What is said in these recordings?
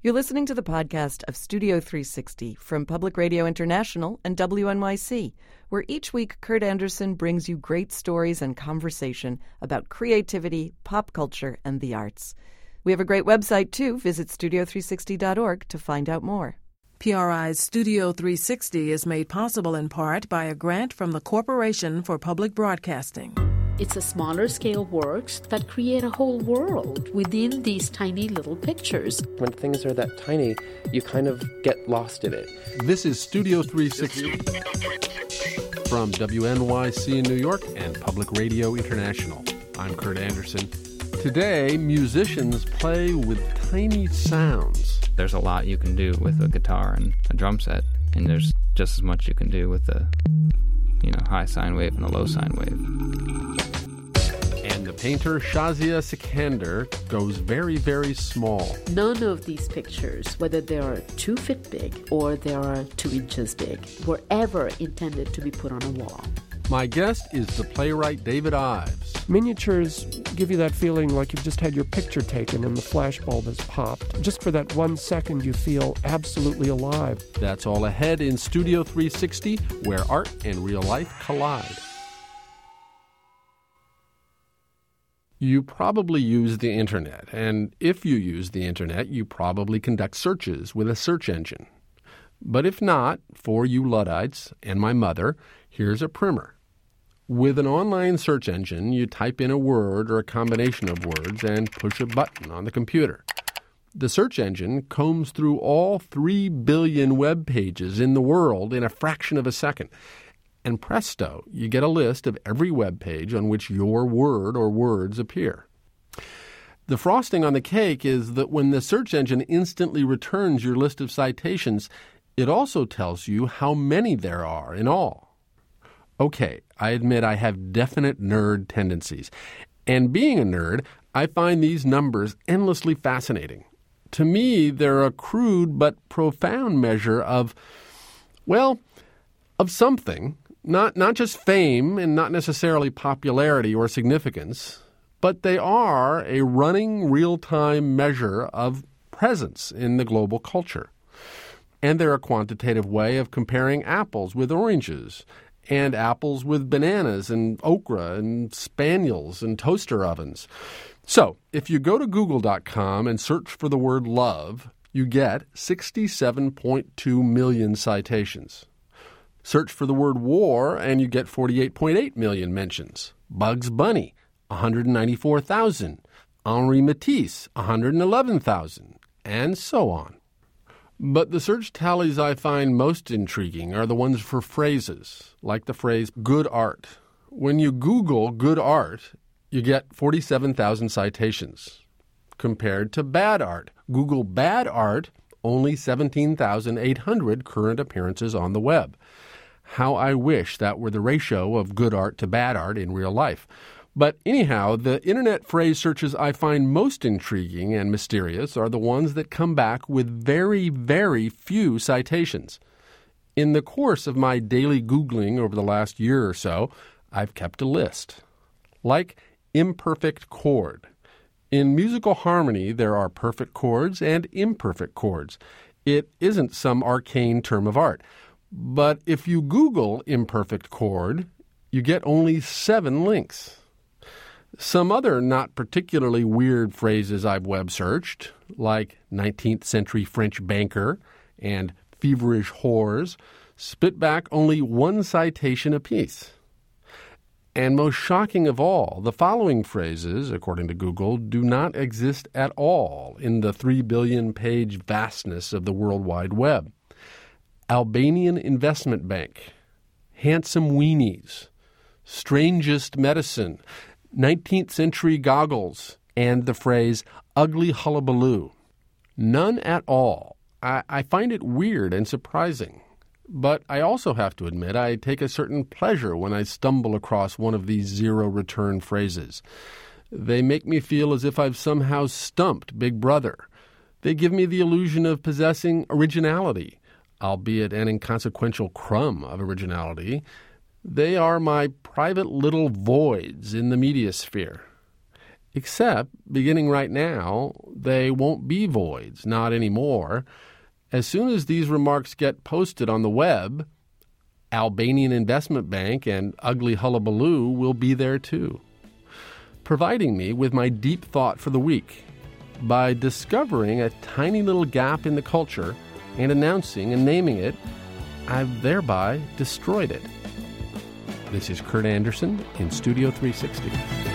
You're listening to the podcast of Studio 360 from Public Radio International and WNYC, where each week Kurt Andersen brings you great stories and conversation about creativity, pop culture, and the arts. We have a great website, too. Visit studio360.org to find out more. PRI's Studio 360 is made possible in part by a grant from the Corporation for Public Broadcasting. It's a smaller scale works that create a whole world within these tiny little pictures. When things are that tiny, you kind of get lost in it. This is Studio 360 from WNYC in New York and Public Radio International. I'm Kurt Andersen. Today, musicians play with tiny sounds. There's a lot you can do with a guitar and a drum set, and there's just as much you can do with a high sine wave and a low sine wave. And the painter Shazia Sikander goes very, very small. None of these pictures, whether they are 2 feet big or they are 2 inches big, were ever intended to be put on a wall. My guest is the playwright David Ives. Miniatures give you that feeling like you've just had your picture taken and the flashbulb has popped. Just for that 1 second, you feel absolutely alive. That's all ahead in Studio 360, where art and real life collide. You probably use the internet, and if you use the internet, you probably conduct searches with a search engine. But if not, for you Luddites and my mother, here's a primer. With an online search engine, you type in a word or a combination of words and push a button on the computer. The search engine combs through all 3 billion web pages in the world in a fraction of a second. And presto, you get a list of every web page on which your word or words appear. The frosting on the cake is that when the search engine instantly returns your list of citations, it also tells you how many there are in all. Okay, I admit I have definite nerd tendencies. And being a nerd, I find these numbers endlessly fascinating. To me, they're a crude but profound measure of something. Not just fame and not necessarily popularity or significance, but they are a running real-time measure of presence in the global culture. And they're a quantitative way of comparing apples with oranges, and apples with bananas and okra and spaniels and toaster ovens. So, if you go to Google.com and search for the word love, you get 67.2 million citations. Search for the word war, and you get 48.8 million mentions. Bugs Bunny, 194,000. Henri Matisse, 111,000. And so on. But the search tallies I find most intriguing are the ones for phrases, like the phrase good art. When you Google good art, you get 47,000 citations. Compared to bad art, Google bad art, only 17,800 current appearances on the web. How I wish that were the ratio of good art to bad art in real life. But anyhow, the internet phrase searches I find most intriguing and mysterious are the ones that come back with very, very few citations. In the course of my daily Googling over the last year or so, I've kept a list. Like imperfect chord. In musical harmony, there are perfect chords and imperfect chords. It isn't some arcane term of art. But if you Google imperfect chord, you get only 7 links. Some other not particularly weird phrases I've web searched, like 19th century French banker and feverish whores, spit back only 1 citation apiece. And most shocking of all, the following phrases, according to Google, do not exist at all in the 3 billion page vastness of the World Wide Web. Albanian investment bank, handsome weenies, strangest medicine, 19th century goggles, and the phrase ugly hullabaloo. None at all. I find it weird and surprising. But I also have to admit I take a certain pleasure when I stumble across one of these zero-return phrases. They make me feel as if I've somehow stumped Big Brother. They give me the illusion of possessing originality, albeit an inconsequential crumb of originality. They are my private little voids in the media sphere. Except, beginning right now, they won't be voids, not anymore. As soon as these remarks get posted on the web, Albanian Investment Bank and Ugly Hullabaloo will be there too, providing me with my deep thought for the week by discovering a tiny little gap in the culture and announcing and naming it. I've thereby destroyed it. This is Kurt Andersen in Studio 360.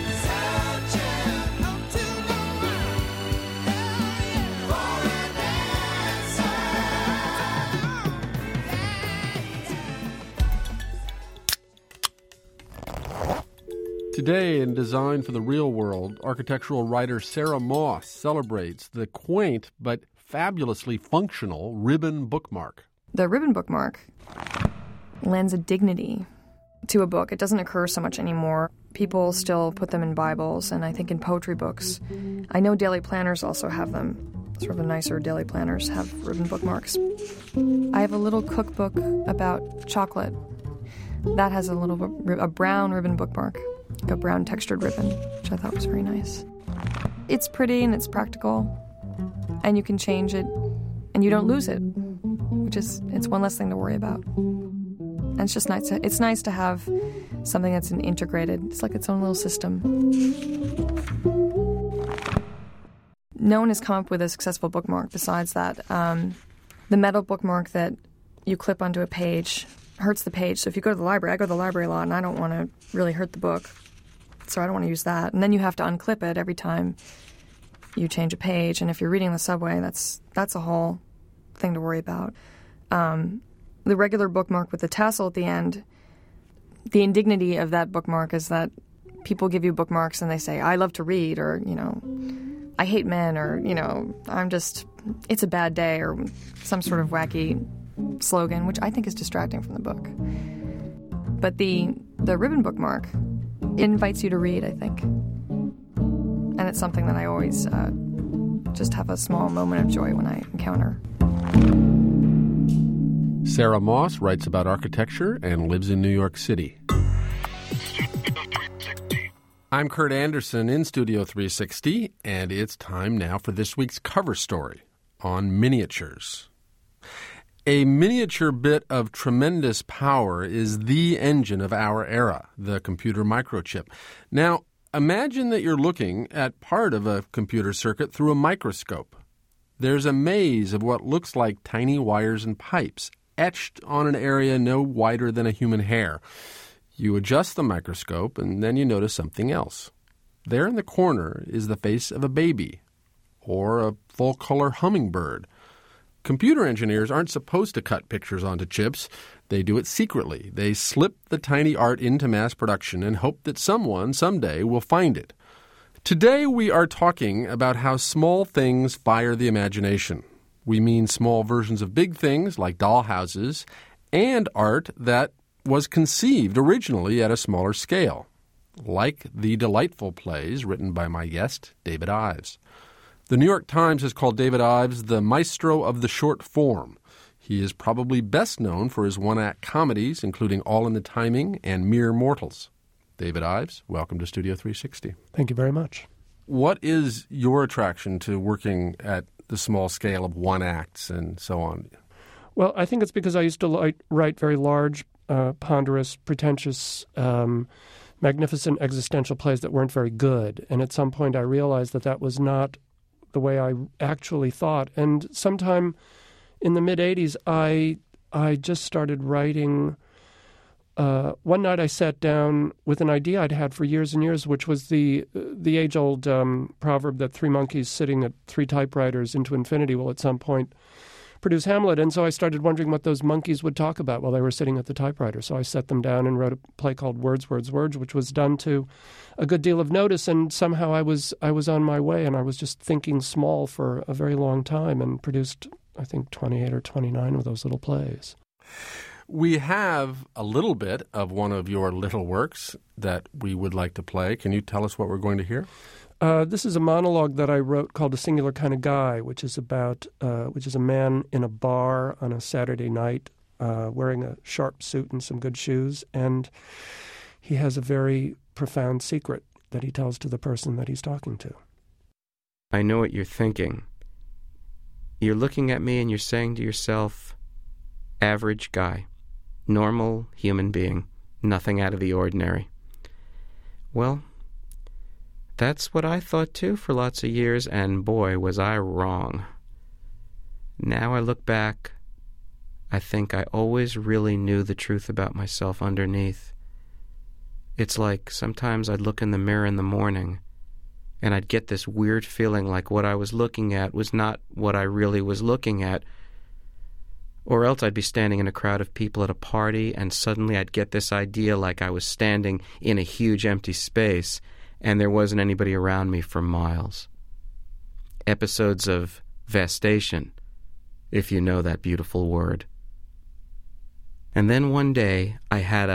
Today, in Design for the Real World, architectural writer Sarah Moss celebrates the quaint but fabulously functional ribbon bookmark. The ribbon bookmark lends a dignity to a book. It doesn't occur so much anymore. People still put them in Bibles, and I think in poetry books. I know daily planners also have them. Sort of the nicer daily planners have ribbon bookmarks. I have a little cookbook about chocolate. That has a brown ribbon bookmark. A brown textured ribbon, which I thought was very nice. It's pretty and it's practical, and you can change it, and you don't lose it, it's one less thing to worry about. And it's just nice. It's nice to have something that's integrated. It's like its own little system. No one has come up with a successful bookmark besides that. The metal bookmark that you clip onto a page hurts the page. So if you go to the library, I go to the library a lot, and I don't want to really hurt the book. So I don't want to use that. And then you have to unclip it every time you change a page. And if you're reading the subway, that's a whole thing to worry about. The regular bookmark with the tassel at the end, the indignity of that bookmark is that people give you bookmarks and they say, I love to read, or, I hate men, or, it's a bad day, or some sort of wacky slogan, which I think is distracting from the book. But the ribbon bookmark invites you to read, I think. And it's something that I always just have a small moment of joy when I encounter. Sarah Moss writes about architecture and lives in New York City. I'm Kurt Andersen in Studio 360, and it's time now for this week's cover story on miniatures. A miniature bit of tremendous power is the engine of our era, the computer microchip. Now, imagine that you're looking at part of a computer circuit through a microscope. There's a maze of what looks like tiny wires and pipes, etched on an area no wider than a human hair. You adjust the microscope, and then you notice something else. There in the corner is the face of a baby, or a full-color hummingbird. Computer engineers aren't supposed to cut pictures onto chips. They do it secretly. They slip the tiny art into mass production and hope that someone someday will find it. Today we are talking about how small things fire the imagination. We mean small versions of big things like dollhouses, and art that was conceived originally at a smaller scale, like the delightful plays written by my guest, David Ives. The New York Times has called David Ives the maestro of the short form. He is probably best known for his one-act comedies, including All in the Timing and Mere Mortals. David Ives, welcome to Studio 360. Thank you very much. What is your attraction to working at the small scale of one-acts and so on? Well, I think it's because I used to write very large, ponderous, pretentious, magnificent existential plays that weren't very good. And at some point I realized that was not the way I actually thought. And sometime in the mid-'80s, I just started writing. One night I sat down with an idea I'd had for years and years, which was the age-old proverb that 3 monkeys sitting at 3 typewriters into infinity will at some point produce Hamlet. And so I started wondering what those monkeys would talk about while they were sitting at the typewriter. So I set them down and wrote a play called Words, Words, Words, which was done to a good deal of notice. And somehow I was on my way, and I was just thinking small for a very long time, and produced, I think, 28 or 29 of those little plays. We have a little bit of one of your little works that we would like to play. Can you tell us what we're going to hear? This is a monologue that I wrote called A Singular Kind of Guy, which is a man in a bar on a Saturday night wearing a sharp suit and some good shoes, and he has a very profound secret. that he tells to the person that he's talking to. I know what you're thinking. You're looking at me and you're saying to yourself, average guy, normal human being, nothing out of the ordinary. Well, that's what I thought too for lots of years, and boy, was I wrong. Now I look back, I think I always really knew the truth about myself underneath. It's like sometimes I'd look in the mirror in the morning and I'd get this weird feeling like what I was looking at was not what I really was looking at. Or else I'd be standing in a crowd of people at a party and suddenly I'd get this idea like I was standing in a huge empty space and there wasn't anybody around me for miles. Episodes of vastation, if you know that beautiful word. And then one day I had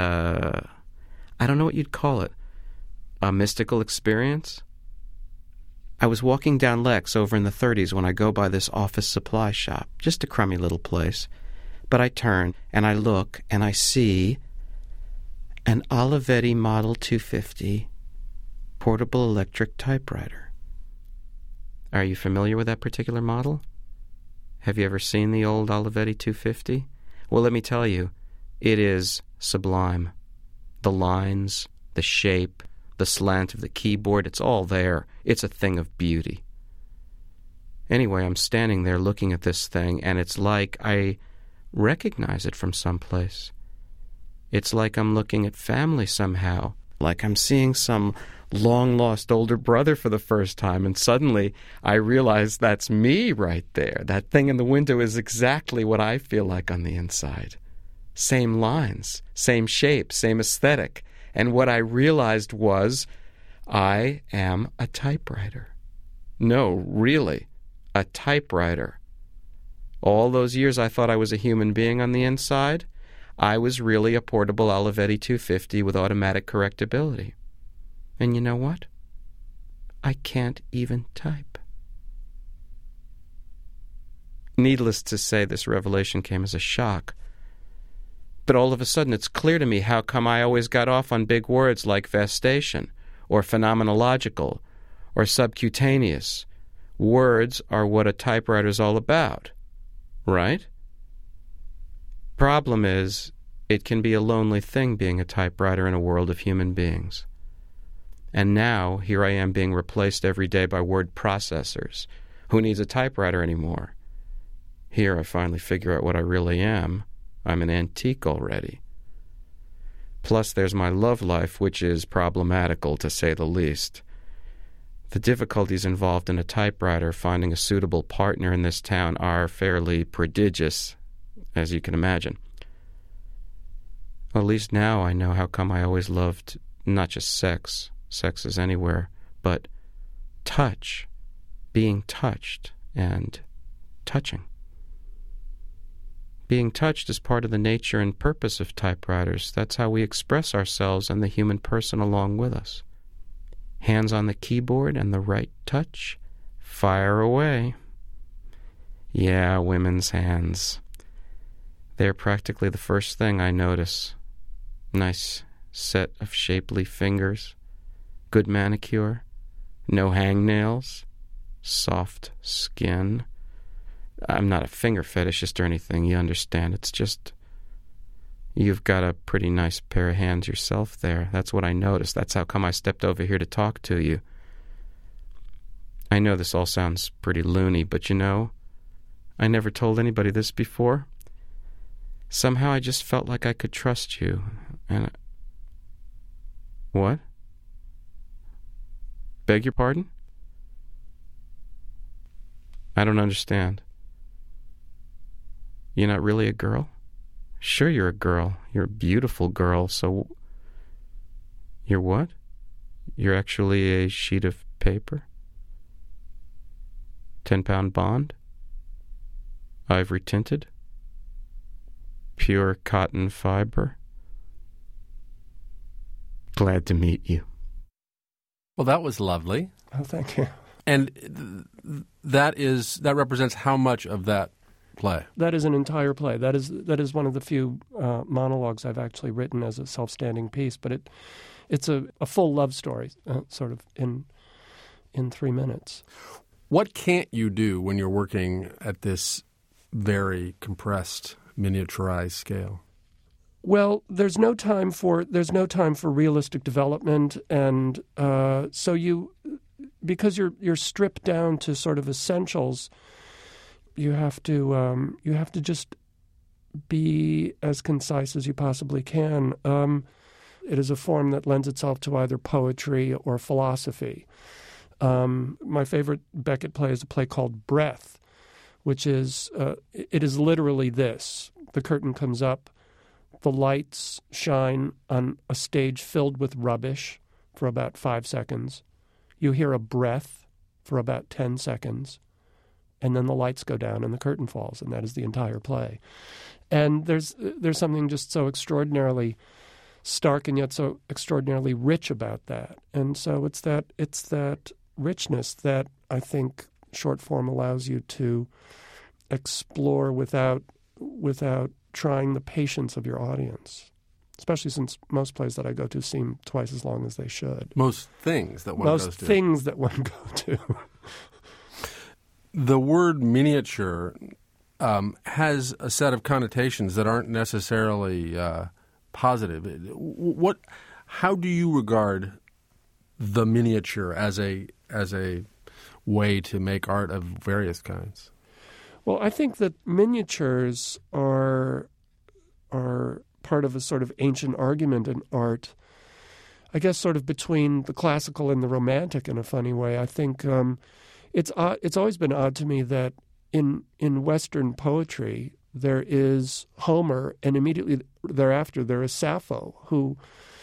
I don't know what you'd call it, a mystical experience. I was walking down Lex over in the 30s when I go by this office supply shop, just a crummy little place. But I turn and I look and I see an Olivetti Model 250 portable electric typewriter. Are you familiar with that particular model? Have you ever seen the old Olivetti 250? Well, let me tell you, it is sublime. The lines, the shape, the slant of the keyboard, it's all there. It's a thing of beauty. Anyway, I'm standing there looking at this thing, and it's like I recognize it from someplace. It's like I'm looking at family somehow, like I'm seeing some long-lost older brother for the first time, and suddenly I realize that's me right there. That thing in the window is exactly what I feel like on the inside. Same lines, same shape, same aesthetic. And what I realized was, I am a typewriter. No, really, a typewriter. All those years I thought I was a human being on the inside, I was really a portable Olivetti 250 with automatic correctability. And you know what? I can't even type. Needless to say, this revelation came as a shock. But all of a sudden it's clear to me how come I always got off on big words like vastation, or phenomenological, or subcutaneous. Words are what a typewriter's all about, right? Problem is, it can be a lonely thing being a typewriter in a world of human beings. And now, here I am being replaced every day by word processors. Who needs a typewriter anymore? Here I finally figure out what I really am. I'm an antique already. Plus, there's my love life, which is problematical, to say the least. The difficulties involved in a typewriter finding a suitable partner in this town are fairly prodigious, as you can imagine. At least now I know how come I always loved not just sex is anywhere, but touch, being touched, and touching. Being touched is part of the nature and purpose of typewriters. That's how we express ourselves and the human person along with us. Hands on the keyboard and the right touch. Fire away. Yeah, women's hands. They're practically the first thing I notice. Nice set of shapely fingers. Good manicure. No hangnails. Soft skin. I'm not a finger fetishist or anything, you understand. It's just, you've got a pretty nice pair of hands yourself there. That's what I noticed. That's how come I stepped over here to talk to you. I know this all sounds pretty loony, but you know, I never told anybody this before. Somehow I just felt like I could trust you. And what? Beg your pardon? I don't understand. You're not really a girl? Sure you're a girl. You're a beautiful girl, so... You're what? You're actually a sheet of paper? 10-pound bond? Ivory tinted? Pure cotton fiber? Glad to meet you. Well, that was lovely. Oh, thank you. And that represents how much of that play? That is an entire play. That is one of the few monologues I've actually written as a self-standing piece. But it it's a full love story, sort of in 3 minutes. What can't you do when you're working at this very compressed, miniaturized scale? Well, there's no time for realistic development, and because you're stripped down to sort of essentials, you have to just be as concise as you possibly can. It is a form that lends itself to either poetry or philosophy. My favorite Beckett play is a play called Breath, which is it is literally this: the curtain comes up, the lights shine on a stage filled with rubbish for about 5 seconds. You hear a breath for about 10 seconds, and then the lights go down and the curtain falls, and that is the entire play. And there's something just so extraordinarily stark and yet so extraordinarily rich about that. And so it's that richness that I think short form allows you to explore without trying the patience of your audience, especially since most plays that I go to seem twice as long as they should. Most things that one goes to. Most things that one go to. The word miniature has a set of connotations that aren't necessarily positive. How do you regard the miniature as a way to make art of various kinds? Well, I think that miniatures are part of a sort of ancient argument in art, I guess sort of between the classical and the romantic in a funny way. I think it's always been odd to me that in Western poetry there is Homer, and immediately thereafter there is Sappho, who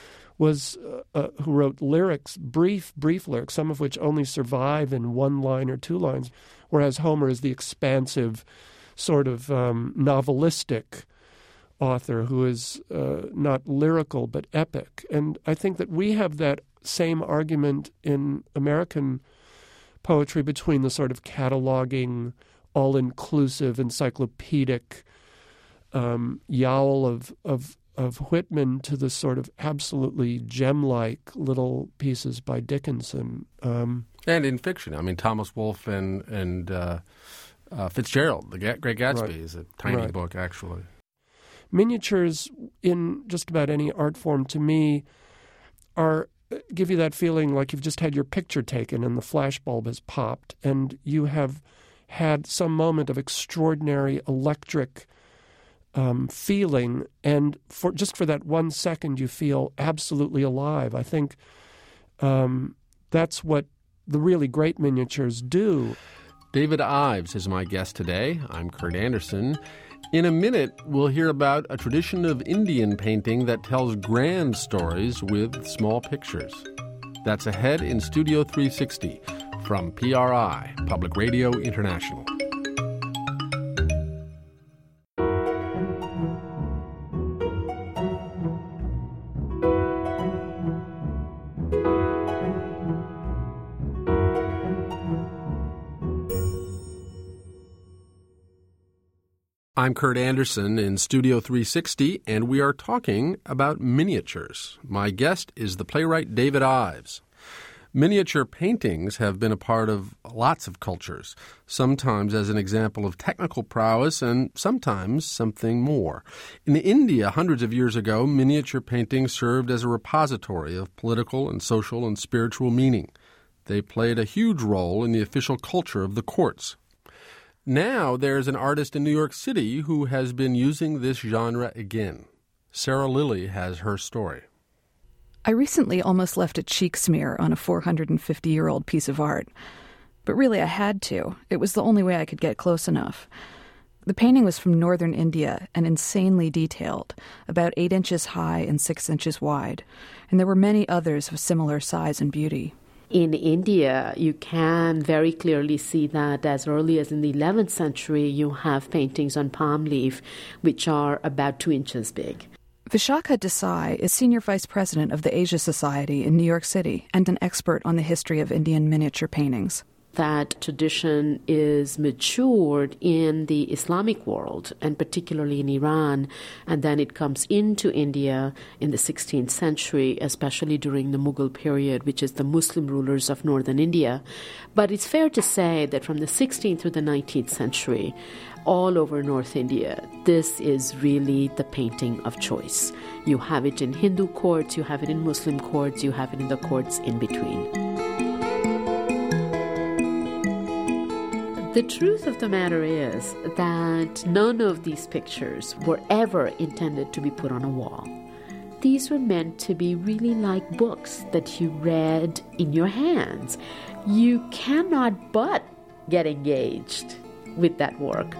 wrote lyrics, brief lyrics, some of which only survive in 1 line or 2 lines, whereas Homer is the expansive sort of novelistic author who is not lyrical but epic. And I think that we have that same argument in American poetry between the sort of cataloging, all-inclusive, encyclopedic yowl of Whitman to the sort of absolutely gem-like little pieces by Dickinson. And in fiction. I mean, Thomas Wolfe and Fitzgerald, The Great Gatsby, is a tiny book, actually. Miniatures in just about any art form, to me, give you that feeling like you've just had your picture taken and the flashbulb has popped, and you have had some moment of extraordinary electric feeling, and for that 1 second you feel absolutely alive. I think that's what the really great miniatures do. David Ives is my guest today. I'm Kurt Andersen. In a minute, we'll hear about a tradition of Indian painting that tells grand stories with small pictures. That's ahead in Studio 360 from PRI, Public Radio International. I'm Kurt Andersen in Studio 360, and we are talking about miniatures. My guest is the playwright David Ives. Miniature paintings have been a part of lots of cultures, sometimes as an example of technical prowess and sometimes something more. In India, hundreds of years ago, miniature paintings served as a repository of political and social and spiritual meaning. They played a huge role in the official culture of the courts. Now there's an artist in New York City who has been using this genre again. Sarah Lilly has her story. I recently almost left a cheek smear on a 450-year-old piece of art. But really I had to. It was the only way I could get close enough. The painting was from northern India and insanely detailed, about 8 inches high and 6 inches wide. And there were many others of similar size and beauty. In India, you can very clearly see that as early as in the 11th century, you have paintings on palm leaf, which are about 2 inches big. Vishakha Desai is Senior Vice President of the Asia Society in New York City and an expert on the history of Indian miniature paintings. That tradition is matured in the Islamic world, and particularly in Iran, and then it comes into India in the 16th century, especially during the Mughal period, which is the Muslim rulers of northern India. But it's fair to say that from the 16th through the 19th century, all over North India, this is really the painting of choice. You have it in Hindu courts, you have it in Muslim courts, you have it in the courts in between. The truth of the matter is that none of these pictures were ever intended to be put on a wall. These were meant to be really like books that you read in your hands. You cannot but get engaged with that work.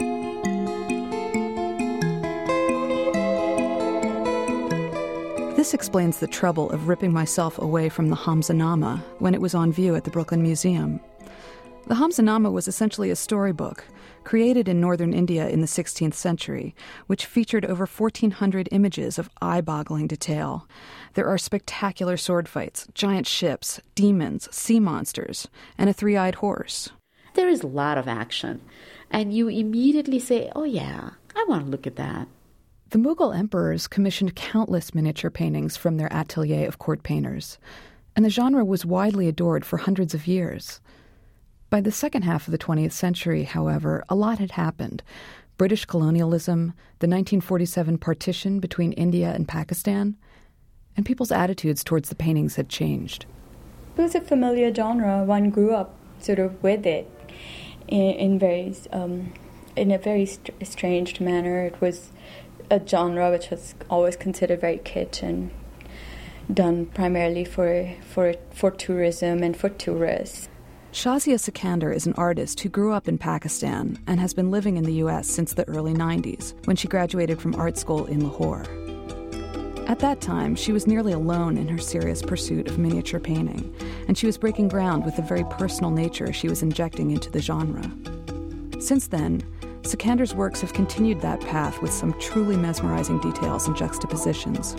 This explains the trouble of ripping myself away from the Hamzanama when it was on view at the Brooklyn Museum. The Hamzanama was essentially a storybook, created in northern India in the 16th century, which featured over 1,400 images of eye-boggling detail. There are spectacular sword fights, giant ships, demons, sea monsters, and a three-eyed horse. There is a lot of action, and you immediately say, oh yeah, I want to look at that. The Mughal emperors commissioned countless miniature paintings from their atelier of court painters, and the genre was widely adored for hundreds of years. By the second half of the 20th century, however, a lot had happened. British colonialism, the 1947 partition between India and Pakistan, and people's attitudes towards the paintings had changed. It was a familiar genre. One grew up sort of with it in a very estranged manner. It was a genre which was always considered very kitsch and done primarily for tourism and for tourists. Shazia Sikander is an artist who grew up in Pakistan and has been living in the U.S. since the early 90s, when she graduated from art school in Lahore. At that time, she was nearly alone in her serious pursuit of miniature painting, and she was breaking ground with the very personal nature she was injecting into the genre. Since then, Sikander's works have continued that path with some truly mesmerizing details and juxtapositions.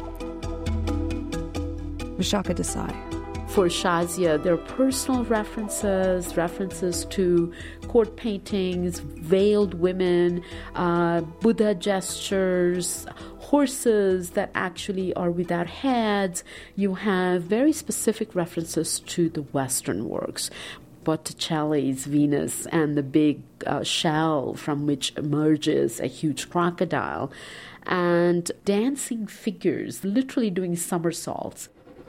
Vishaka Desai. For Shazia, there are personal references to court paintings, veiled women, Buddha gestures, horses that actually are without heads. You have very specific references to the Western works. Botticelli's Venus and the big shell from which emerges a huge crocodile, and dancing figures literally doing somersaults.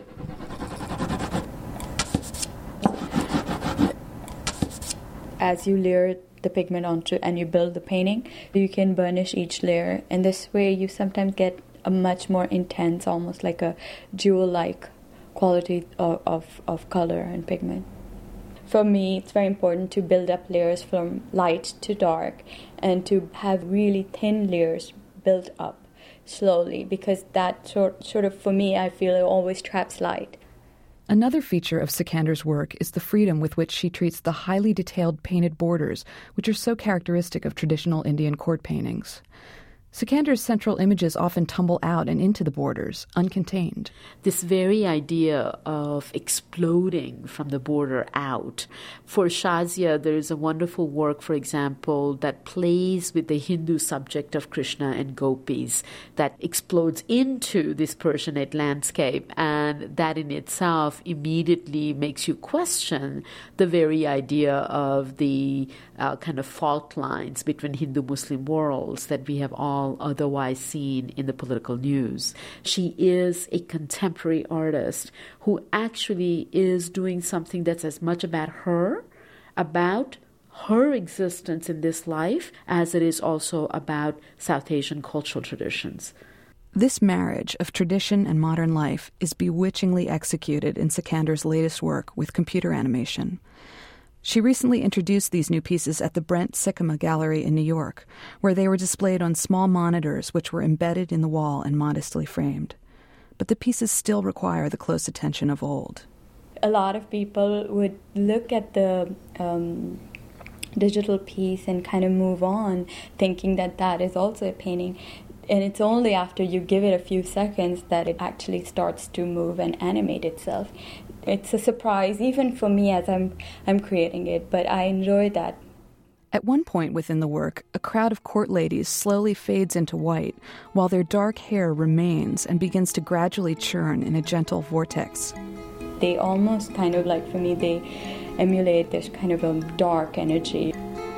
As you layer the pigment onto and you build the painting, you can burnish each layer, and this way you sometimes get a much more intense, almost like a jewel-like quality of color and pigment. For me, it's very important to build up layers from light to dark and to have really thin layers built up slowly, because that sort of, for me, I feel it always traps light. Another feature of Sikander's work is the freedom with which she treats the highly detailed painted borders, which are so characteristic of traditional Indian court paintings. Sikander's central images often tumble out and into the borders, uncontained. This very idea of exploding from the border out. For Shazia, there is a wonderful work, for example, that plays with the Hindu subject of Krishna and gopis, that explodes into this Persianate landscape, and that in itself immediately makes you question the very idea of the kind of fault lines between Hindu-Muslim worlds that we have all otherwise seen in the political news. She is a contemporary artist who actually is doing something that's as much about her existence in this life, as it is also about South Asian cultural traditions. This marriage of tradition and modern life is bewitchingly executed in Sikander's latest work with computer animation. She recently introduced these new pieces at the Brent Sycamore Gallery in New York, where they were displayed on small monitors which were embedded in the wall and modestly framed. But the pieces still require the close attention of old. A lot of people would look at the digital piece and kind of move on, thinking that that is also a painting. And it's only after you give it a few seconds that it actually starts to move and animate itself. It's a surprise, even for me as I'm creating it, but I enjoy that. At one point within the work, a crowd of court ladies slowly fades into white, while their dark hair remains and begins to gradually churn in a gentle vortex. They almost kind of like, for me, they emulate this kind of a dark energy.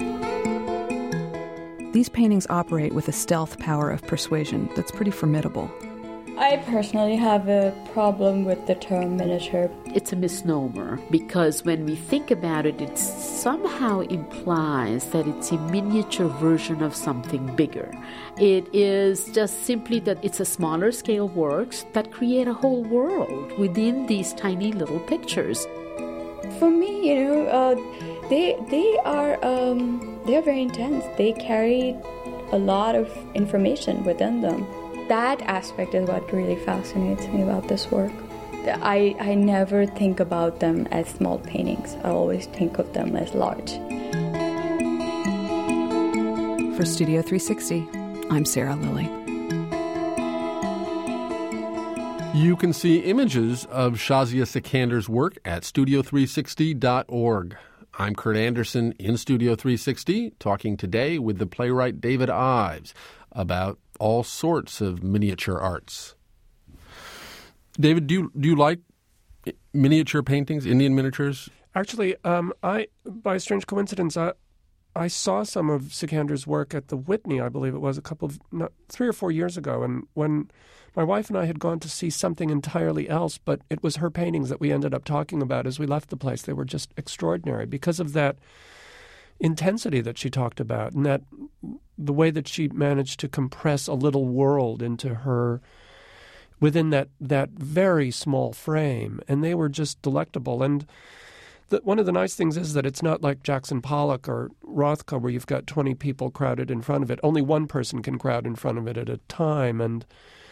These paintings operate with a stealth power of persuasion that's pretty formidable. I personally have a problem with the term miniature. It's a misnomer because when we think about it, it somehow implies that it's a miniature version of something bigger. It is just simply that it's a smaller scale works that create a whole world within these tiny little pictures. For me, they are very intense. They carry a lot of information within them. That aspect is what really fascinates me about this work. I never think about them as small paintings. I always think of them as large. For Studio 360, I'm Sarah Lilly. You can see images of Shazia Sikandar's work at studio360.org. I'm Kurt Andersen in Studio 360, talking today with the playwright David Ives about all sorts of miniature arts. David, do you like miniature paintings, Indian miniatures? Actually, by a strange coincidence, I saw some of Sikandar's work at the Whitney, I believe it was, 3 or 4 years ago. And when my wife and I had gone to see something entirely else, but it was her paintings that we ended up talking about as we left the place. They were just extraordinary because of that intensity that she talked about and that the way that she managed to compress a little world into her within that very small frame. And they were just delectable. And one of the nice things is that it's not like Jackson Pollock or Rothko where you've got 20 people crowded in front of it. Only one person can crowd in front of it at a time. And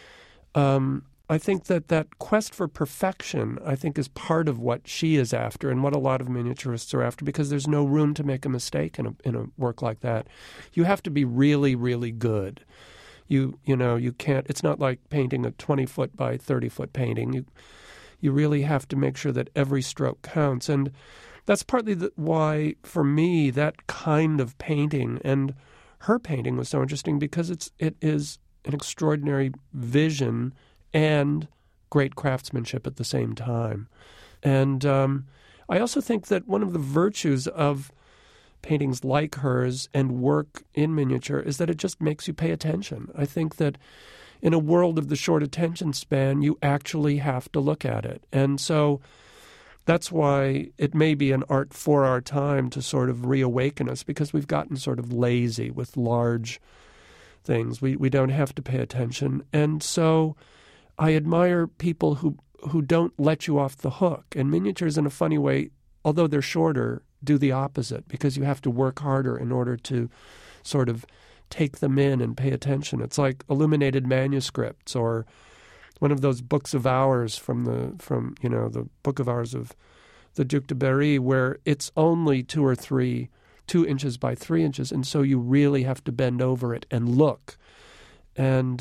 I think that quest for perfection, I think, is part of what she is after and what a lot of miniaturists are after, because there's no room to make a mistake in a work like that. You have to be really, really good. You can't. It's not like painting a 20-foot by 30-foot painting. You really have to make sure that every stroke counts, and that's partly why, for me, that kind of painting and her painting was so interesting, because it is an extraordinary vision and great craftsmanship at the same time. And I also think that one of the virtues of paintings like hers and work in miniature is that it just makes you pay attention. I think that in a world of the short attention span, you actually have to look at it. And so that's why it may be an art for our time to sort of reawaken us, because we've gotten sort of lazy with large things. We don't have to pay attention. And so I admire people who don't let you off the hook. And miniatures, in a funny way, although they're shorter, do the opposite, because you have to work harder in order to sort of take them in and pay attention. It's like illuminated manuscripts or one of those books of hours from the Book of Hours of the Duc de Berry, where it's only 2 inches by 3 inches, and so you really have to bend over it and look. And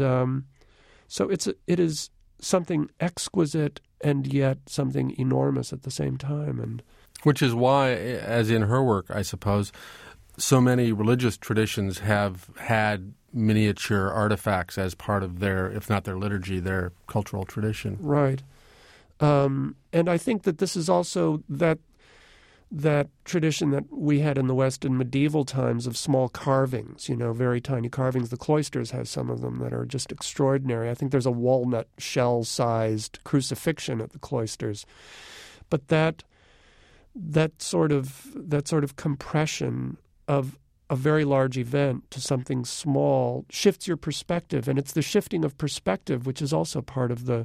so it is something exquisite and yet something enormous at the same time. And which is why, as in her work, I suppose, so many religious traditions have had miniature artifacts as part of their, if not their liturgy, their cultural tradition. Right. And I think that this is also that tradition that we had in the West in medieval times of small carvings, very tiny carvings. The cloisters have some of them that are just extraordinary. I think there's a walnut shell-sized crucifixion at the cloisters. But that sort of compression of a very large event to something small shifts your perspective, and it's the shifting of perspective which is also part of the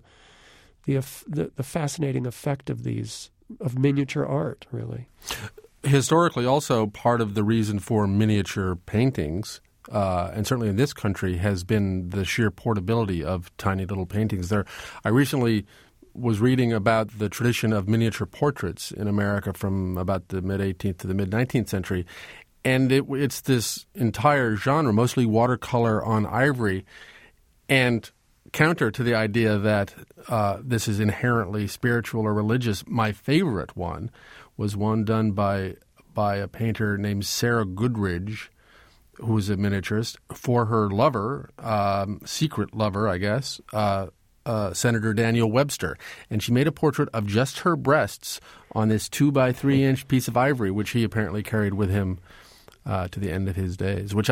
fascinating effect of miniature art, really. Historically, also part of the reason for miniature paintings, and certainly in this country, has been the sheer portability of tiny little paintings. I recently was reading about the tradition of miniature portraits in America from about the mid-18th to the mid-19th century. And it's this entire genre, mostly watercolor on ivory. And counter to the idea that this is inherently spiritual or religious, my favorite one was one done by a painter named Sarah Goodridge, who was a miniaturist, for her lover, secret lover, I guess, Senator Daniel Webster. And she made a portrait of just her breasts on this 2 by 3 inch piece of ivory, which he apparently carried with him to the end of his days, which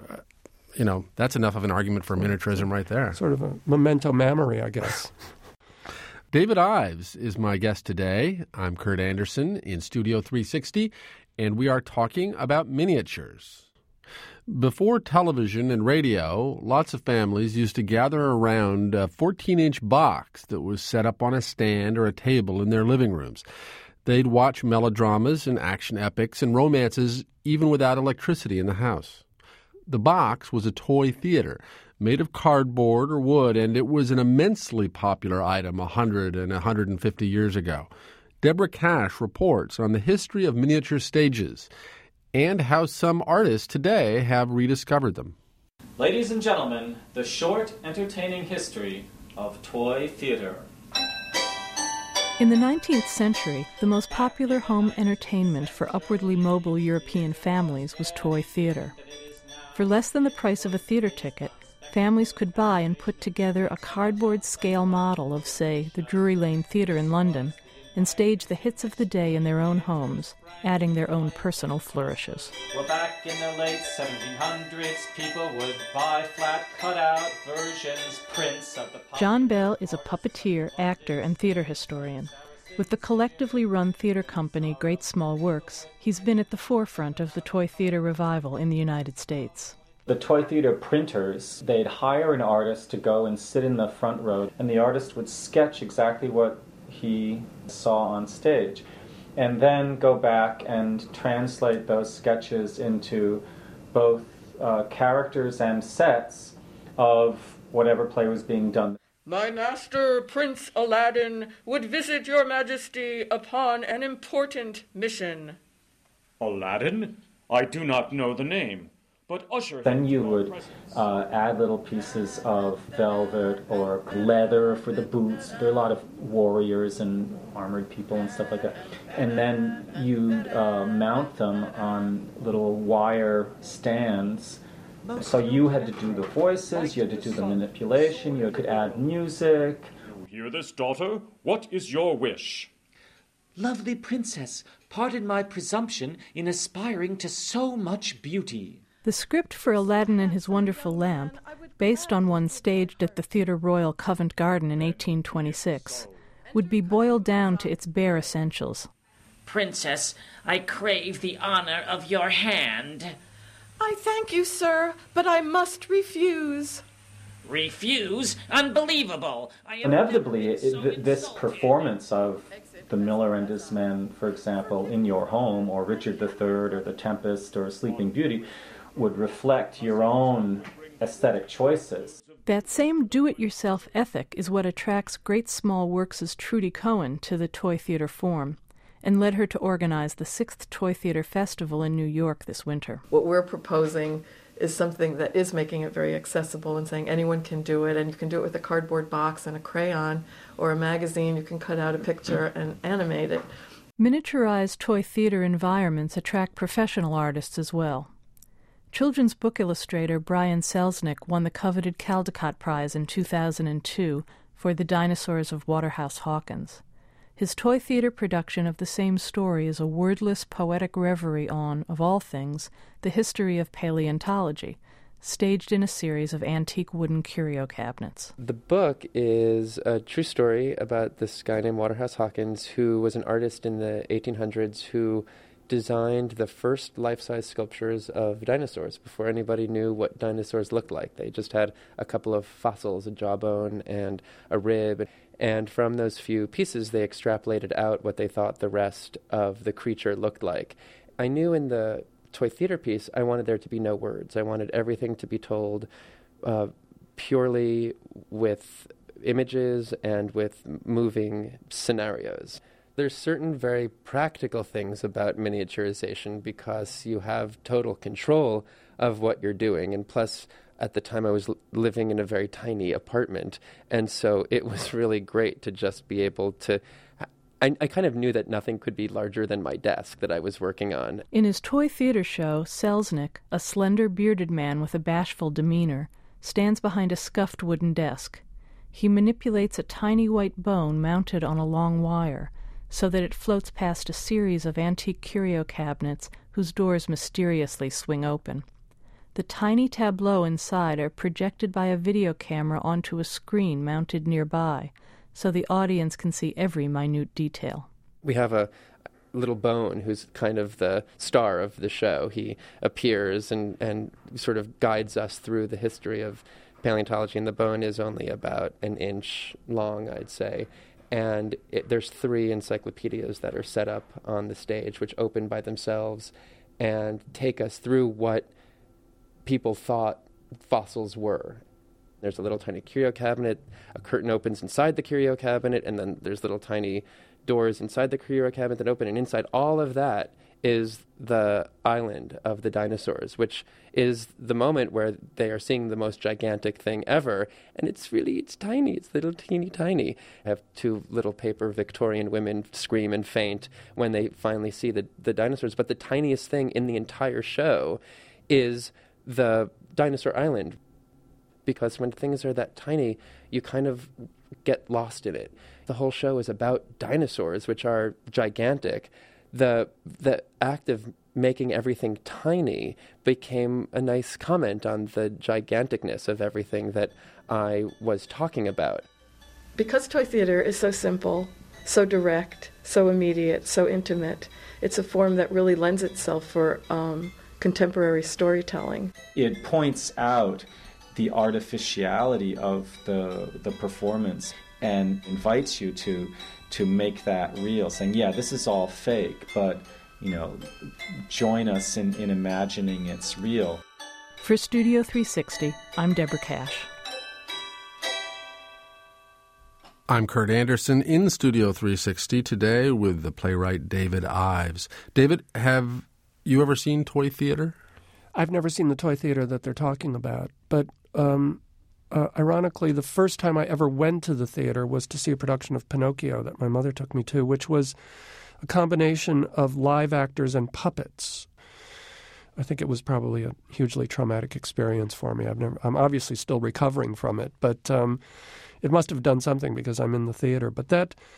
that's enough of an argument for miniaturism right there. Sort of a memento mori, I guess. David Ives is my guest today. I'm Kurt Andersen in Studio 360, and we are talking about miniatures. Before television and radio, lots of families used to gather around a 14-inch box that was set up on a stand or a table in their living rooms. They'd watch melodramas and action epics and romances even without electricity in the house. The box was a toy theater made of cardboard or wood, and it was an immensely popular item 100 and 150 years ago. Deborah Cash reports on the history of miniature stages and how some artists today have rediscovered them. Ladies and gentlemen, the short, entertaining history of toy theater. In the 19th century, the most popular home entertainment for upwardly mobile European families was toy theater. For less than the price of a theater ticket, families could buy and put together a cardboard scale model of, say, the Drury Lane Theatre in London, and stage the hits of the day in their own homes, adding their own personal flourishes. Well, back in the late 1700s, people would buy flat cut-out versions, prints of the... John Bell is a puppeteer, actor, and theater historian. With the collectively run theater company Great Small Works, he's been at the forefront of the toy theater revival in the United States. The toy theater printers, they'd hire an artist to go and sit in the front row, and the artist would sketch exactly what he saw on stage, and then go back and translate those sketches into both characters and sets of whatever play was being done. My master, Prince Aladdin, would visit your majesty upon an important mission. Aladdin? I do not know the name. But usher. Then you would add little pieces of velvet or leather for the boots. There are a lot of warriors and armored people and stuff like that. And then you'd mount them on little wire stands. So you had to do the voices, you had to do the manipulation, you could add music. You hear this, daughter? What is your wish? Lovely princess, pardon my presumption in aspiring to so much beauty. The script for Aladdin and His Wonderful Lamp, based on one staged at the Theatre Royal Covent Garden in 1826, would be boiled down to its bare essentials. Princess, I crave the honor of your hand. I thank you, sir, but I must refuse. Refuse? Unbelievable! Inevitably, this performance of The Miller and His Men, for example, in your home, or Richard III, or The Tempest, or Sleeping Beauty, would reflect your own aesthetic choices. That same do-it-yourself ethic is what attracts Great Small Works' Trudy Cohen to the toy theater form, and led her to organize the 6th Toy Theater Festival in New York this winter. What we're proposing is something that is making it very accessible and saying anyone can do it, and you can do it with a cardboard box and a crayon or a magazine. You can cut out a picture and animate it. Miniaturized toy theater environments attract professional artists as well. Children's book illustrator Brian Selznick won the coveted Caldecott Prize in 2002 for The Dinosaurs of Waterhouse Hawkins. His toy theater production of the same story is a wordless poetic reverie on, of all things, the history of paleontology, staged in a series of antique wooden curio cabinets. The book is a true story about this guy named Waterhouse Hawkins, who was an artist in the 1800s who designed the first life-size sculptures of dinosaurs before anybody knew what dinosaurs looked like. They just had a couple of fossils, a jawbone and a rib, and from those few pieces they extrapolated out what they thought the rest of the creature looked like. I knew in the toy theater piece I wanted there to be no words. I wanted everything to be told purely with images and with moving scenarios. There's certain very practical things about miniaturization because you have total control of what you're doing. And plus, at the time I was living in a very tiny apartment. And so it was really great to just be able to... I kind of knew that nothing could be larger than my desk that I was working on. In his toy theater show, Selznick, a slender, bearded man with a bashful demeanor, stands behind a scuffed wooden desk. He manipulates a tiny white bone mounted on a long wire so that it floats past a series of antique curio cabinets whose doors mysteriously swing open. The tiny tableaux inside are projected by a video camera onto a screen mounted nearby, so the audience can see every minute detail. We have a little bone who's kind of the star of the show. He appears and sort of guides us through the history of paleontology, and the bone is only about an inch long, I'd say. And there's 3 encyclopedias that are set up on the stage, which open by themselves and take us through what people thought fossils were. There's a little tiny curio cabinet, a curtain opens inside the curio cabinet, and then there's little tiny doors inside the curio cabinet that open, and inside all of that is the island of the dinosaurs, which is the moment where they are seeing the most gigantic thing ever, and it's tiny, it's little teeny tiny. I have 2 little paper Victorian women scream and faint when they finally see the dinosaurs, but the tiniest thing in the entire show is the dinosaur island, because when things are that tiny, you kind of get lost in it. The whole show is about dinosaurs, which are gigantic. The act of making everything tiny became a nice comment on the giganticness of everything that I was talking about. Because toy theater is so simple, so direct, so immediate, so intimate, it's a form that really lends itself for contemporary storytelling. It points out the artificiality of the performance and invites you to make that real, saying, yeah, this is all fake, but, join us in imagining it's real. For Studio 360, I'm Deborah Cash. I'm Kurt Andersen in Studio 360 today with the playwright David Ives. David, have you ever seen toy theater? I've never seen the toy theater that they're talking about, but ironically, the first time I ever went to the theater was to see a production of Pinocchio that my mother took me to, which was a combination of live actors and puppets. I think it was probably a hugely traumatic experience for me. I'm obviously still recovering from it, but it must have done something because I'm in the theater. But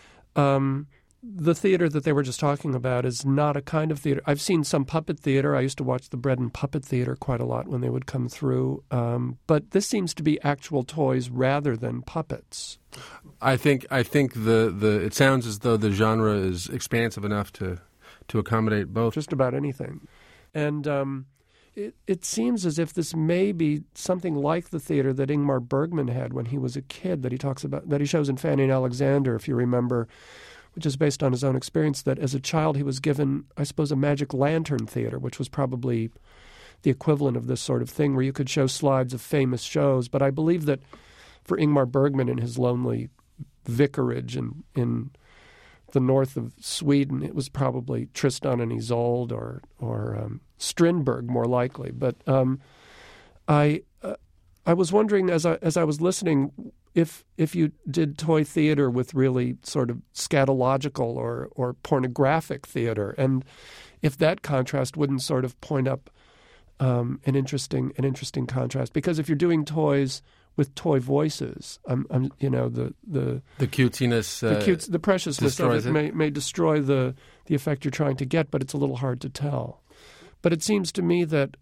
the theater that they were just talking about is not a kind of theater. I've seen some puppet theater. I used to watch the Bread and Puppet Theater quite a lot when they would come through. But this seems to be actual toys rather than puppets. I think it sounds as though the genre is expansive enough to accommodate both. Just about anything. And it seems as if this may be something like the theater that Ingmar Bergman had when he was a kid, that he talks about, that he shows in Fanny and Alexander, if you remember, which is based on his own experience, that as a child he was given, I suppose, a magic lantern theater, which was probably the equivalent of this sort of thing, where you could show slides of famous shows. But I believe that for Ingmar Bergman in his lonely vicarage in the north of Sweden, it was probably Tristan and Isolde or Strindberg, more likely. But I was wondering as I was listening, if you did toy theater with really sort of scatological or pornographic theater, and if that contrast wouldn't sort of point up an interesting contrast, because if you're doing toys with toy voices, the cutesiness, the preciousness of it may destroy the effect you're trying to get, but it's a little hard to tell. But it seems to me that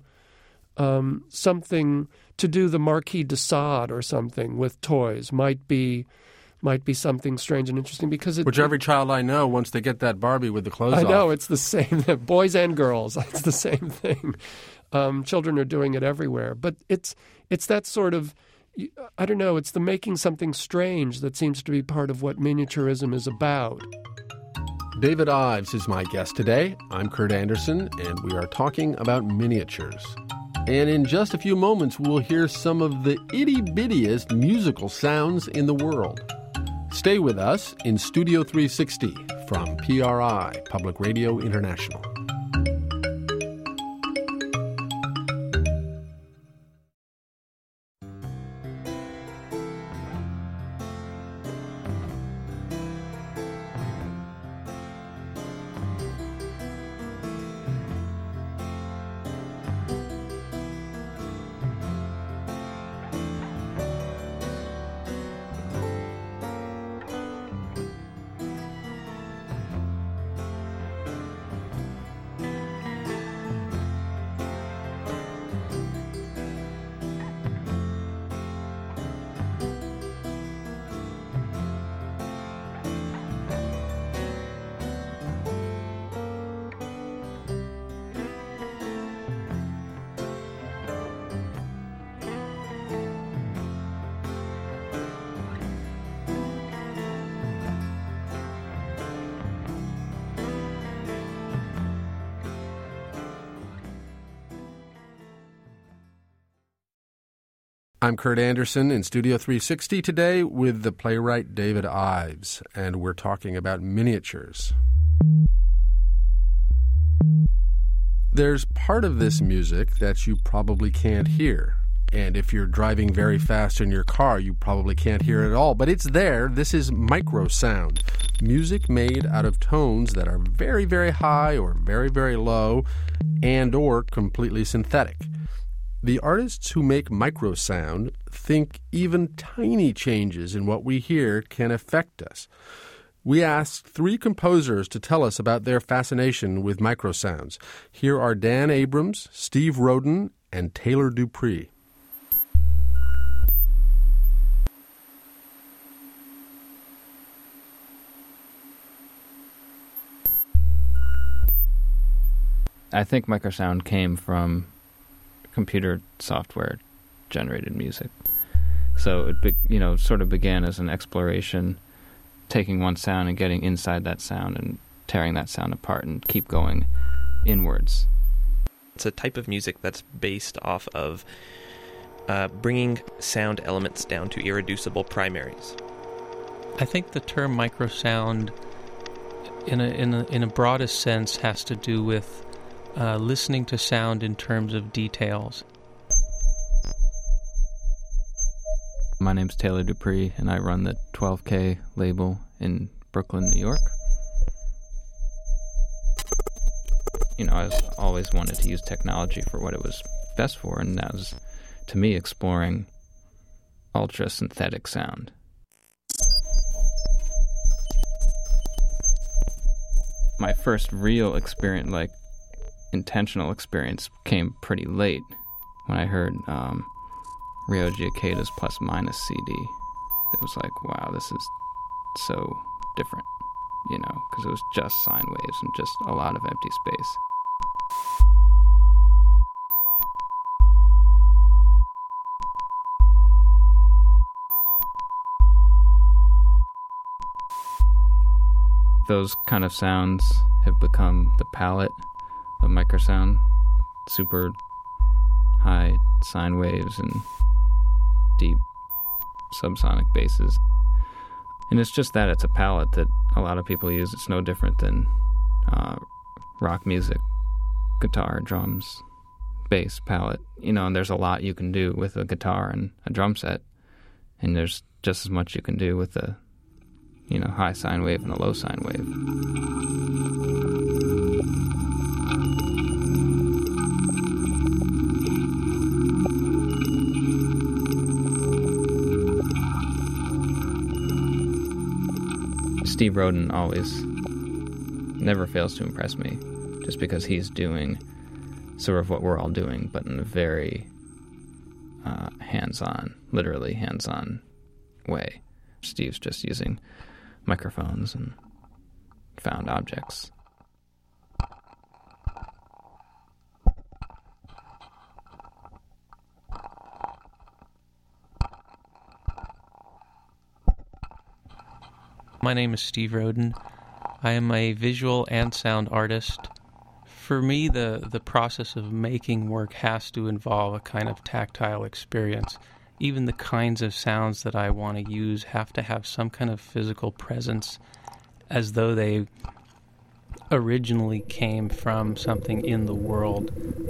something to do the Marquis de Sade or something with toys might be something strange and interesting, because which every child I know, once they get that Barbie with the clothes off. I know, it's the same. Boys and girls, it's the same thing. Children are doing it everywhere, but it's that sort of, I don't know, it's the making something strange that seems to be part of what miniaturism is about. David Ives is my guest today. I'm Kurt Andersen, and we are talking about miniatures. And in just a few moments, we'll hear some of the itty-bittiest musical sounds in the world. Stay with us in Studio 360 from PRI, Public Radio International. I'm Kurt Anderson in Studio 360 today with the playwright David Ives, and we're talking about miniatures. There's part of this music that you probably can't hear. And if you're driving very fast in your car, you probably can't hear it at all. But it's there. This is microsound. Music made out of tones that are very, very high or very, very low and or completely synthetic. The artists who make microsound think even tiny changes in what we hear can affect us. We asked 3 composers to tell us about their fascination with microsounds. Here are Dan Abrams, Steve Roden, and Taylor Dupree. I think microsound came from computer software generated music. So it sort of began as an exploration, taking one sound and getting inside that sound and tearing that sound apart and keep going inwards. It's a type of music that's based off of bringing sound elements down to irreducible primaries. I think the term microsound in a broadest sense has to do with listening to sound in terms of details. My name's Taylor Dupree, and I run the 12K label in Brooklyn, New York. I always wanted to use technology for what it was best for, and that was, to me, exploring ultra-synthetic sound. My first real experience, intentional experience, came pretty late when I heard Ryoji Ikeda's Plus Minus CD. It was like, wow, this is so different, because it was just sine waves and just a lot of empty space. Those kind of sounds have become the palette of microsound. Super high sine waves and deep subsonic basses. And it's just that it's a palette that a lot of people use. It's no different than rock music, guitar, drums, bass palette. And there's a lot you can do with a guitar and a drum set. And there's just as much you can do with a high sine wave and a low sine wave. Steve Roden always never fails to impress me, just because he's doing sort of what we're all doing, but in a very hands-on, literally hands-on way. Steve's just using microphones and found objects. My name is Steve Roden. I am a visual and sound artist. For me, the process of making work has to involve a kind of tactile experience. Even the kinds of sounds that I want to use have to have some kind of physical presence, as though they originally came from something in the world.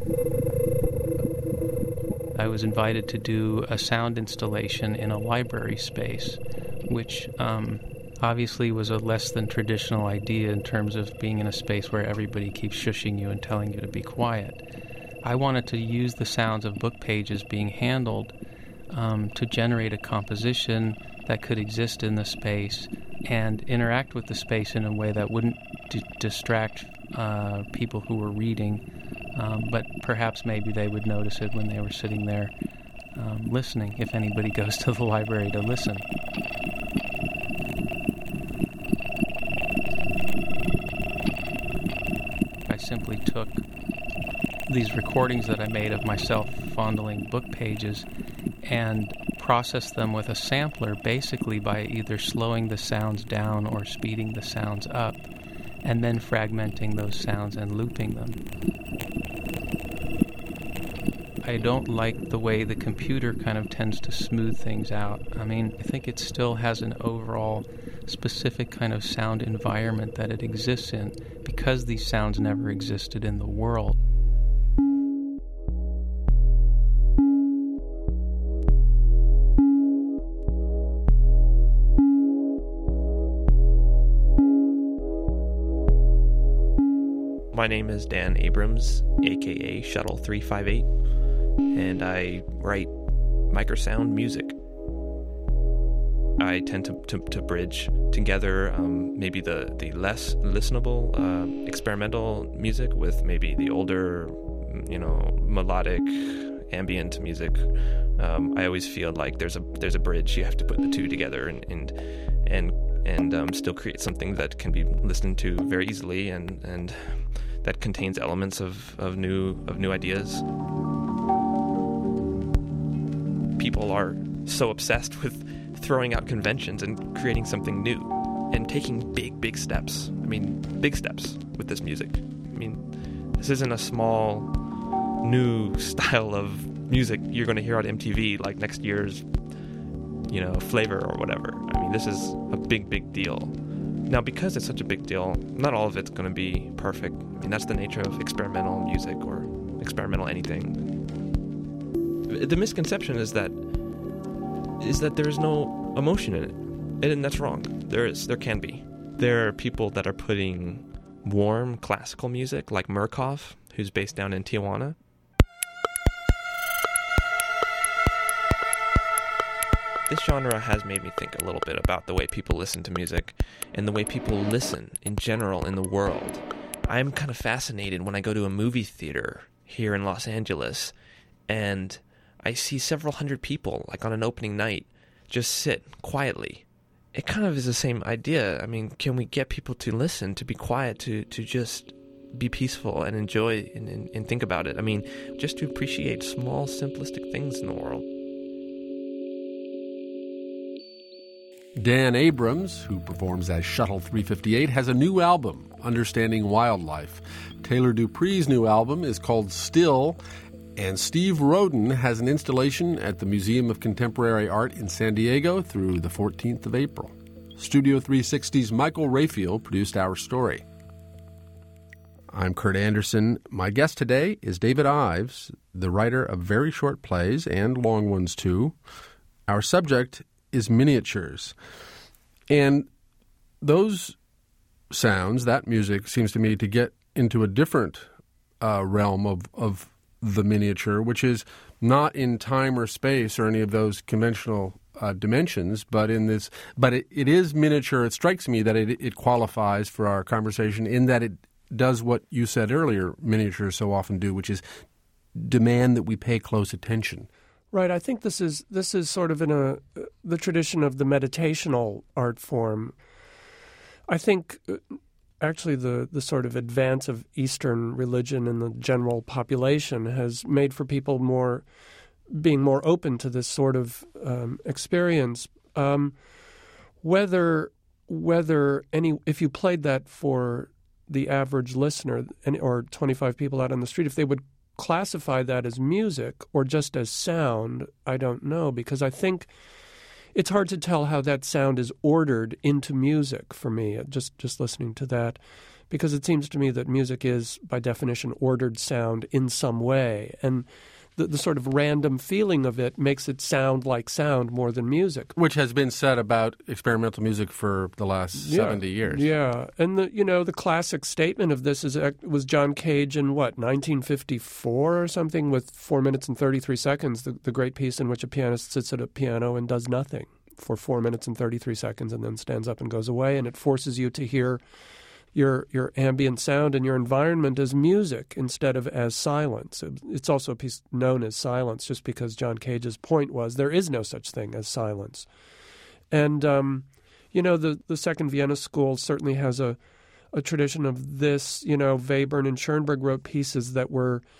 I was invited to do a sound installation in a library space, which obviously was a less than traditional idea in terms of being in a space where everybody keeps shushing you and telling you to be quiet. I wanted to use the sounds of book pages being handled to generate a composition that could exist in the space and interact with the space in a way that wouldn't distract people who were reading, but perhaps maybe they would notice it when they were sitting there listening, if anybody goes to the library to listen. I simply took these recordings that I made of myself fondling book pages and processed them with a sampler, basically by either slowing the sounds down or speeding the sounds up, and then fragmenting those sounds and looping them. I don't like the way the computer kind of tends to smooth things out. I mean, I think it still has an overall specific kind of sound environment that it exists in because these sounds never existed in the world. My name is Dan Abrams, aka Shuttle 358, and I write microsound music. I tend to bridge together maybe the less listenable experimental music with maybe the older, melodic ambient music. I always feel like there's a bridge. You have to put the two together and still create something that can be listened to very easily and that contains elements of new ideas. People are so obsessed with throwing out conventions and creating something new and taking big steps. I mean, big steps with this music. I mean, this isn't a small new style of music you're going to hear on MTV like next year's, Flavor or whatever. I mean, this is a big deal. Now, because it's such a big deal, not all of it's going to be perfect. I mean, that's the nature of experimental music or experimental anything. The misconception is that there's no emotion in it, and that's wrong. There can be. There are people that are putting warm classical music, like Murkoff, who's based down in Tijuana. This genre has made me think a little bit about the way people listen to music and the way people listen in general in the world. I'm kind of fascinated when I go to a movie theater here in Los Angeles and I see several hundred people, like on an opening night, just sit quietly. It kind of is the same idea. I mean, can we get people to listen, to be quiet, to just be peaceful and enjoy and think about it? I mean, just to appreciate small, simplistic things in the world. Dan Abrams, who performs as Shuttle 358, has a new album, Understanding Wildlife. Taylor Dupree's new album is called Still, and Steve Roden has an installation at the Museum of Contemporary Art in San Diego through the 14th of April. Studio 360's Michael Rayfield produced our story. I'm Kurt Anderson. My guest today is David Ives, the writer of very short plays and long ones too. Our subject is miniatures. And those sounds, that music, seems to me to get into a different realm of the miniature, which is not in time or space or any of those conventional dimensions, but it is miniature. It strikes me that it qualifies for our conversation in that it does what you said earlier miniatures so often do, which is demand that we pay close attention. Right. I think this is sort of in the tradition of the meditational art form. I think actually the sort of advance of Eastern religion in the general population has made for people being more open to this sort of experience. If you played that for the average listener or 25 people out on the street, if they would classify that as music or just as sound, I don't know, because I think it's hard to tell how that sound is ordered into music for me, just listening to that, because it seems to me that music is, by definition, ordered sound in some way, and the sort of random feeling of it makes it sound like sound more than music. Which has been said about experimental music for the last 70 years. Yeah, and the classic statement of this was John Cage in, 1954 or something, with 4 minutes and 33 seconds, the great piece in which a pianist sits at a piano and does nothing for 4 minutes and 33 seconds and then stands up and goes away, and it forces you to hear your ambient sound and your environment as music instead of as silence. It's also a piece known as silence just because John Cage's point was there is no such thing as silence. And, the Second Vienna School certainly has a tradition of this. Webern and Schoenberg wrote pieces that were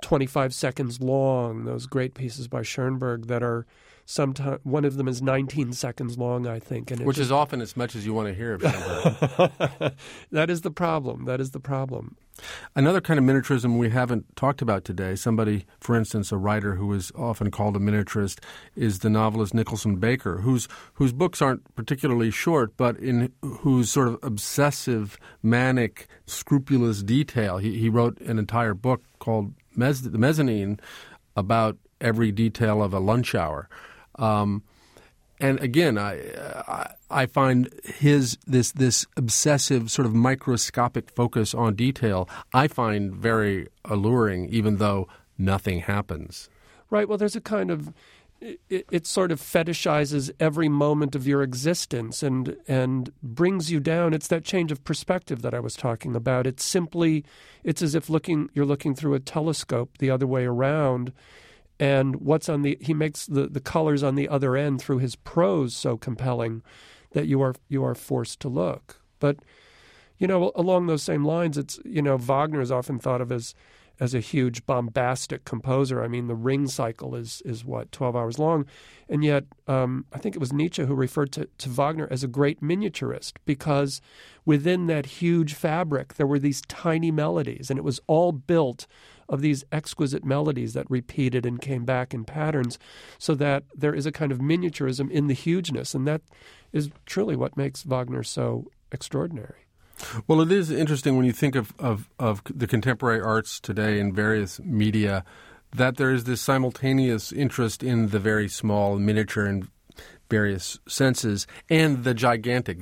25 seconds long, those great pieces by Schoenberg that are sometimes, one of them is 19 seconds long, I think. And which is often as much as you want to hear of Schoenberg. That is the problem. That is the problem. Another kind of miniaturism we haven't talked about today, somebody, for instance, a writer who is often called a miniaturist, is the novelist Nicholson Baker, whose books aren't particularly short, but in whose sort of obsessive, manic, scrupulous detail. He wrote an entire book called The Mezzanine about every detail of a lunch hour. And again, I find this obsessive sort of microscopic focus on detail, I find very alluring, even though nothing happens. Right. Well, there's a kind of it sort of fetishizes every moment of your existence and brings you down. It's that change of perspective that I was talking about. It's as if you're looking through a telescope the other way around. And he makes the colors on the other end through his prose so compelling that you are forced to look. But, along those same lines, it's, Wagner is often thought of as a huge bombastic composer. I mean, the Ring cycle is 12 hours long. And yet, I think it was Nietzsche who referred to Wagner as a great miniaturist, because within that huge fabric, there were these tiny melodies, and it was all built of these exquisite melodies that repeated and came back in patterns, so that there is a kind of miniaturism in the hugeness, and that is truly what makes Wagner so extraordinary. Well, it is interesting when you think of the contemporary arts today in various media, that there is this simultaneous interest in the very small, miniature in various senses, and the gigantic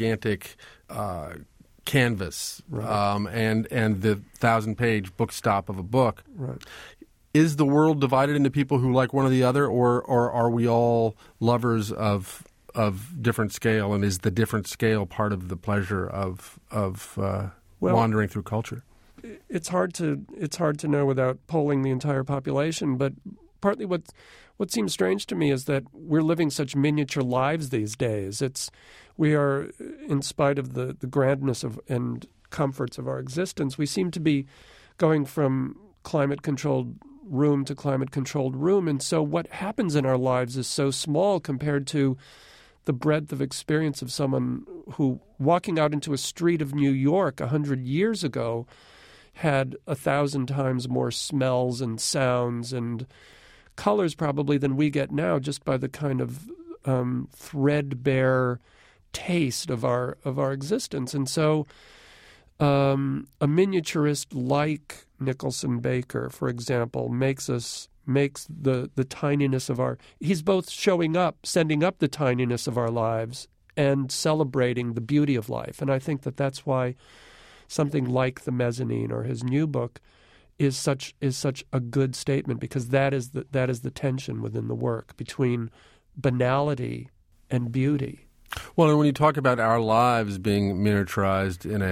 canvas, right. And the 1,000-page book stop of a book. Right. Is the world divided into people who like one or the other, or are we all lovers of different scale, and is the different scale part of the pleasure of wandering through culture? It's hard to know without polling the entire population, but partly what seems strange to me is that we're living such miniature lives these days. We are, in spite of the grandness and comforts of our existence, we seem to be going from climate-controlled room to climate-controlled room, and so what happens in our lives is so small compared to the breadth of experience of someone who, walking out into a street of New York 100 years ago, had 1,000 times more smells and sounds and colors probably than we get now, just by the kind of threadbare taste of our existence. And so a miniaturist like Nicholson Baker, for example, makes the tininess of he's both sending up the tininess of our lives and celebrating the beauty of life. And I think that's why something like The Mezzanine or his new book is such a good statement, because that is the tension within the work between banality and beauty. Well, and when you talk about our lives being miniaturized in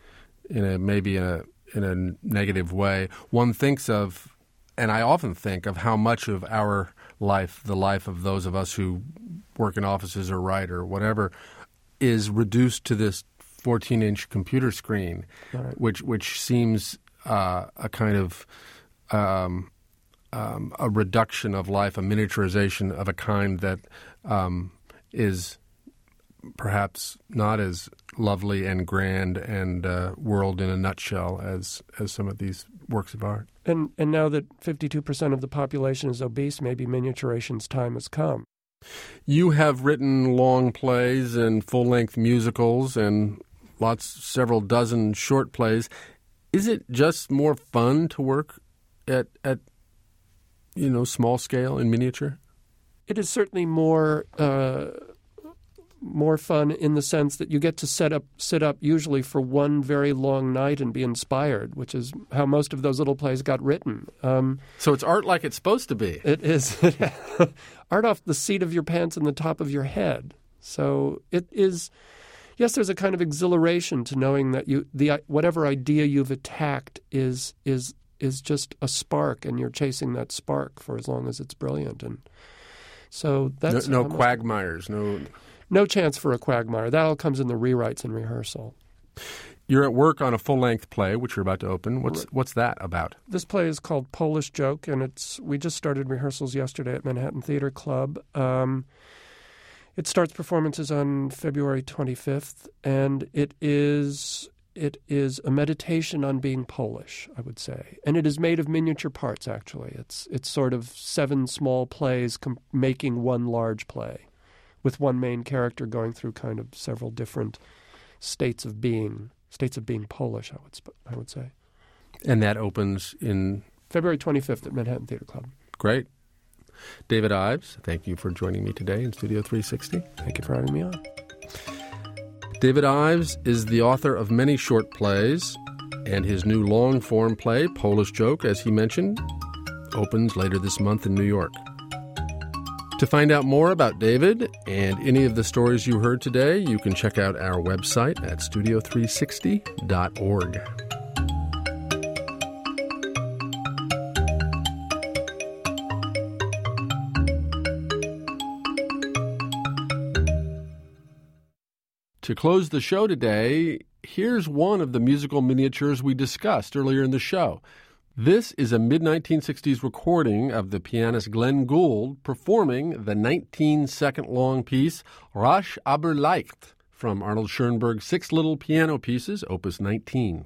a negative way, one thinks of, and I often think of, how much of our life, the life of those of us who work in offices or write or whatever, is reduced to this 14-inch computer screen, right, which seems a kind of a reduction of life, a miniaturization of a kind that is perhaps not as lovely and grand and world in a nutshell as some of these works of art. And now that 52% of the population is obese, maybe miniaturation's time has come. You have written long plays and full-length musicals and several dozen short plays. Is it just more fun to work at small scale in miniature? It is certainly more fun in the sense that you get to sit up usually for one very long night and be inspired, which is how most of those little plays got written. So it's art like it's supposed to be. It is art off the seat of your pants and the top of your head. So it is. Yes, there's a kind of exhilaration to knowing that whatever idea you've attacked is just a spark, and you're chasing that spark for as long as it's brilliant. And so that's no quagmires, no chance for a quagmire. That all comes in the rewrites and rehearsal. You're at work on a full-length play, which you're about to open. What's that about? This play is called Polish Joke, and we just started rehearsals yesterday at Manhattan Theater Club. It starts performances on February 25th, and it is a meditation on being Polish, I would say. And it is made of miniature parts, actually. It's sort of 7 small plays making one large play, with one main character going through kind of several different states of being Polish, I would say. And that opens in February 25th at Manhattan Theater Club. Great. David Ives, thank you for joining me today in Studio 360. Thank you for having me on. David Ives is the author of many short plays, and his new long-form play, Polish Joke, as he mentioned, opens later this month in New York. To find out more about David and any of the stories you heard today, you can check out our website at studio360.org. To close the show today, here's one of the musical miniatures we discussed earlier in the show. This is a mid-1960s recording of the pianist Glenn Gould performing the 19-second-long piece Rasch aber leicht from Arnold Schoenberg's 6 Little Piano Pieces, Opus 19.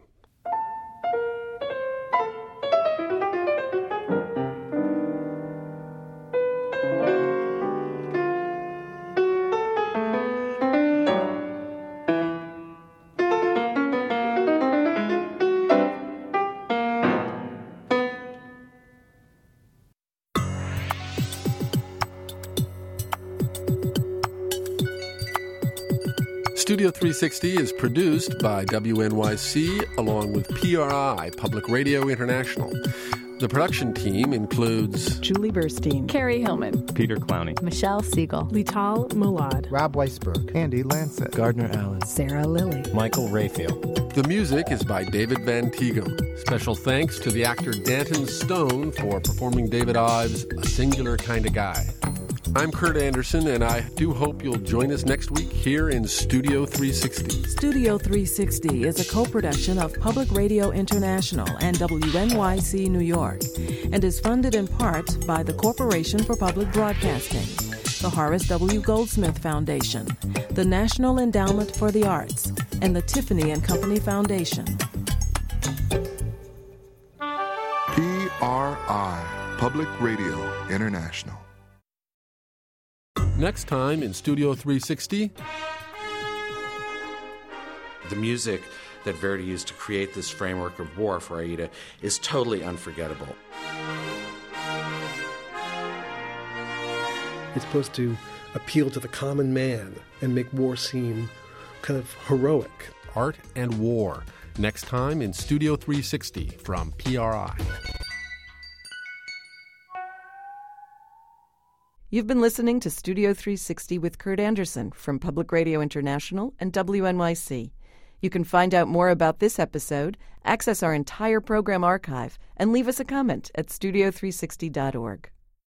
Studio 360 is produced by WNYC along with PRI, Public Radio International. The production team includes Julie Burstein, Carrie Hillman, Peter Clowney, Michelle Siegel, Lital Mulad, Rob Weisberg, Andy Lancet, Gardner Allen, Sarah Lilly, Michael Rayfield. The music is by David Van Tighem. Special thanks to the actor Danton Stone for performing David Ives' A Singular Kind of Guy. I'm Kurt Anderson, and I do hope you'll join us next week here in Studio 360. Studio 360 is a co-production of Public Radio International and WNYC New York, and is funded in part by the Corporation for Public Broadcasting, the Horace W. Goldsmith Foundation, the National Endowment for the Arts, and the Tiffany & Company Foundation. PRI, Public Radio International. Next time in Studio 360. The music that Verdi used to create this framework of war for Aida is totally unforgettable. It's supposed to appeal to the common man and make war seem kind of heroic. Art and War. Next time in Studio 360 from PRI. You've been listening to Studio 360 with Kurt Anderson from Public Radio International and WNYC. You can find out more about this episode, access our entire program archive, and leave us a comment at studio360.org.